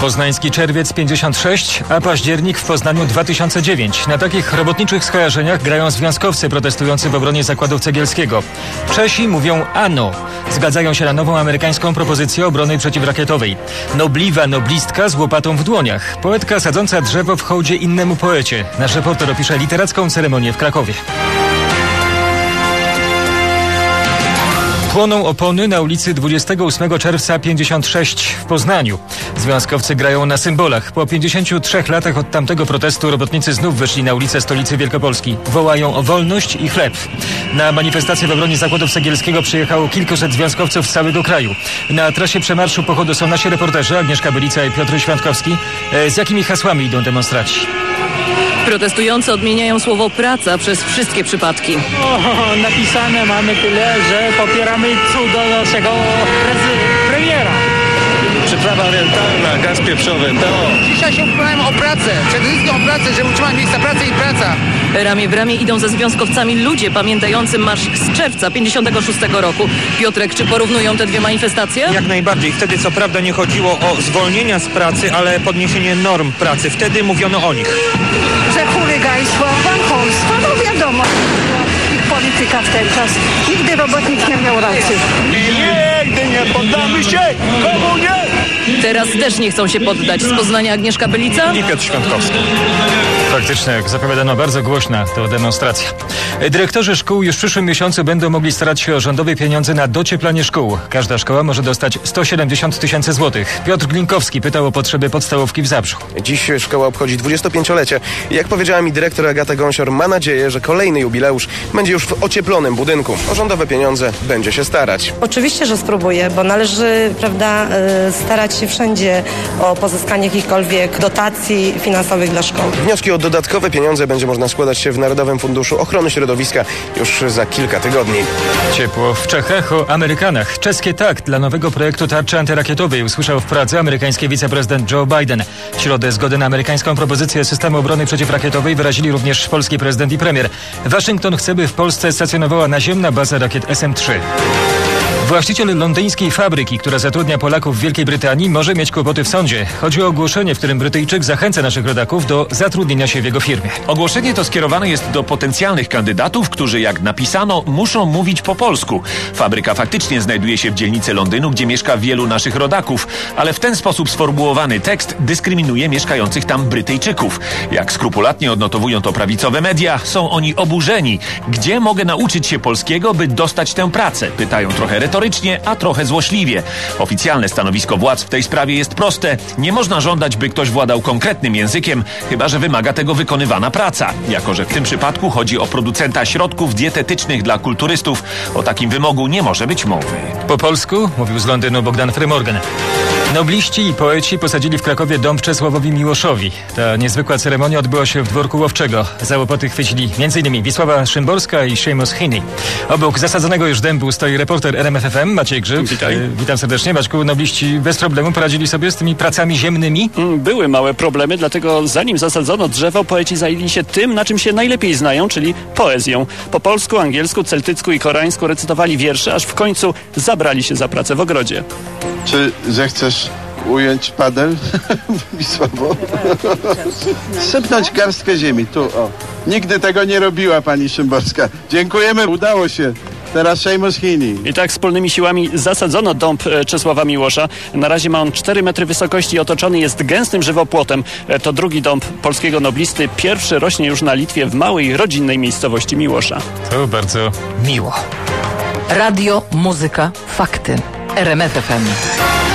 Poznański czerwiec 56, a październik w Poznaniu 2009. Na takich robotniczych skojarzeniach grają związkowcy protestujący w obronie zakładu cegielskiego. Czesi mówią ano. Zgadzają się na nową amerykańską propozycję obrony przeciwrakietowej. Nobliwa noblistka z łopatą w dłoniach. Poetka sadząca drzewo w hołdzie innemu poecie. Nasz reporter opisze literacką ceremonię w Krakowie. Płoną opony na ulicy 28 czerwca 56 w Poznaniu. Związkowcy grają na symbolach. Po 53 latach od tamtego protestu robotnicy znów wyszli na ulicę stolicy Wielkopolski. Wołają o wolność i chleb. Na manifestację w obronie zakładu cegielskiego przyjechało kilkuset związkowców z całego kraju. Na trasie przemarszu pochodu są nasi reporterzy Agnieszka Bylica i Piotr Świątkowski. Z jakimi hasłami idą demonstraci? Protestujący odmieniają słowo praca przez wszystkie przypadki. Napisane mamy tyle, że popieramy cudo naszego premiera. Przyprawa orientalna, gaz pieprzowy, to. Dzisiaj się upomniałem o pracę, przede wszystkim o pracę, żeby utrzymać miejsca pracy i praca. Ramię w ramię idą ze związkowcami ludzie pamiętający marsz z czerwca 56 roku. Piotrek, czy porównują te dwie manifestacje? Jak najbardziej. Wtedy co prawda nie chodziło o zwolnienia z pracy, ale podniesienie norm pracy. Wtedy mówiono o nich. Że chuligaństwo, wąchostwo, no wiadomo. Ich polityka w ten czas. Nigdy robotnik nie miał racji. Nigdy nie poddamy się! Komu nie? Teraz też nie chcą się poddać. Z Poznania Agnieszka Bylica I Piotr Świątkowski. Faktycznie, jak zapowiadano, bardzo głośna to demonstracja. Dyrektorzy szkół już w przyszłym miesiącu będą mogli starać się o rządowe pieniądze na docieplanie szkół. Każda szkoła może dostać 170 tysięcy złotych. Piotr Glinkowski pytał o potrzeby podstawówki w Zabrzu. Dziś szkoła obchodzi 25-lecie. Jak powiedziała mi dyrektor Agata Gąsior, ma nadzieję, że kolejny jubileusz będzie już w ocieplonym budynku. O rządowe pieniądze będzie się starać. Oczywiście, że spróbuję, bo należy, prawda, starać się wszędzie o pozyskanie jakichkolwiek dotacji finansowych dla szkoły. Wnioski o dodatkowe pieniądze będzie można składać się w Narodowym Funduszu Ochrony Środowiska już za kilka tygodni. Ciepło w Czechach o Amerykanach. Czeskie tak dla nowego projektu tarczy antyrakietowej usłyszał w Pradze amerykański wiceprezydent Joe Biden. W środę zgodę na amerykańską propozycję systemu obrony przeciwrakietowej wyrazili również polski prezydent i premier. Waszyngton chce, by w Polsce stacjonowała naziemna baza rakiet SM-3. Właściciel londyńskiej fabryki, która zatrudnia Polaków w Wielkiej Brytanii, może mieć kłopoty w sądzie. Chodzi o ogłoszenie, w którym Brytyjczyk zachęca naszych rodaków do zatrudnienia się w jego firmie. Ogłoszenie to skierowane jest do potencjalnych kandydatów, którzy, jak napisano, muszą mówić po polsku. Fabryka faktycznie znajduje się w dzielnicy Londynu, gdzie mieszka wielu naszych rodaków, ale w ten sposób sformułowany tekst dyskryminuje mieszkających tam Brytyjczyków. Jak skrupulatnie odnotowują to prawicowe media, są oni oburzeni. Gdzie mogę nauczyć się polskiego, by dostać tę pracę? Pytają trochę retorycznie, a trochę złośliwie. Oficjalne stanowisko władz w tej sprawie jest proste. Nie można żądać, by ktoś władał konkretnym językiem, chyba że wymaga tego wykonywana praca. Jako że w tym przypadku chodzi o producenta środków dietetycznych dla kulturystów, o takim wymogu nie może być mowy. Po polsku mówił z Londynu Bogdan Frymorgan. Nobliści i poeci posadzili w Krakowie dąb Czesławowi Miłoszowi. Ta niezwykła ceremonia odbyła się w dworku Łowczego. Za łopoty chwycili m.in. Wisława Szymborska i Seamus Heaney. Obok zasadzonego już dębu stoi reporter RMFFM Maciej Grzyb. Witam serdecznie. Maćku, nobliści bez problemu poradzili sobie z tymi pracami ziemnymi? Były małe problemy, dlatego zanim zasadzono drzewo, poeci zajęli się tym, na czym się najlepiej znają, czyli poezją. Po polsku, angielsku, celtycku i koreańsku recytowali wiersze, aż w końcu zabrali się za pracę w ogrodzie. Czy zechcesz ująć padel, Wisławo? Sypnąć garstkę ziemi, tu, o. Nigdy tego nie robiła pani Szymborska. Dziękujemy, udało się. Teraz Seamus Heaney. I tak wspólnymi siłami zasadzono dąb Czesława Miłosza. Na razie ma on 4 metry wysokości i otoczony jest gęstym żywopłotem. To drugi dąb polskiego noblisty. Pierwszy rośnie już na Litwie w małej, rodzinnej miejscowości Miłosza. To bardzo miło. Radio, muzyka, fakty. RMF FM.